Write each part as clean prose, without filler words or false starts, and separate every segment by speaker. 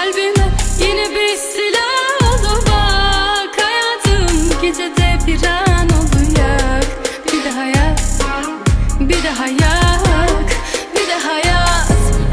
Speaker 1: kalbime yeni bir istila oldu bak. Hayatım gecede bir an olacak. Bir daha yak, bir daha yak, bir daha yaz.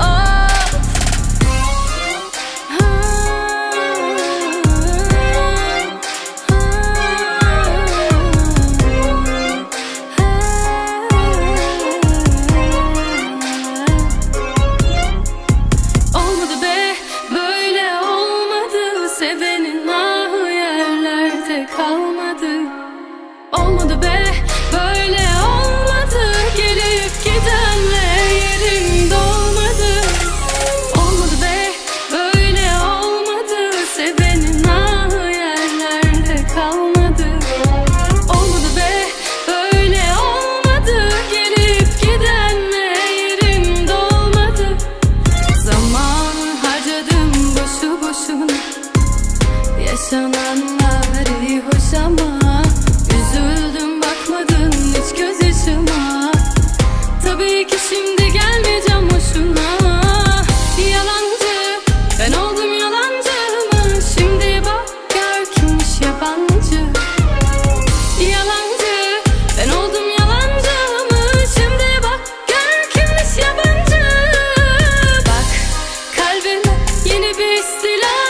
Speaker 1: Olmadı be, böyle olmadı. Sevenin ahı yerlerde kalmadı. Olmadı be, böyle olmadı. Gelip gidenle yerim dolmadı. Olmadı be, böyle olmadı. Sevenin ahı yerlerde kalmadı. Olmadı be, böyle olmadı. Gelip gidenle yerim dolmadı. Zaman harcadım boşu boşuna. Yaşananlar iyi hoş ama üzüldüm bakmadın hiç göz yaşıma. Tabii ki şimdi gelmeyeceğim hoşuna. Yalancı ben oldum, yalancı mı? Şimdi bak gör kimmiş yabancı. Yalancı ben oldum, yalancı mı? Şimdi bak gör kimmiş yabancı. Bak kalbime yeni bir istila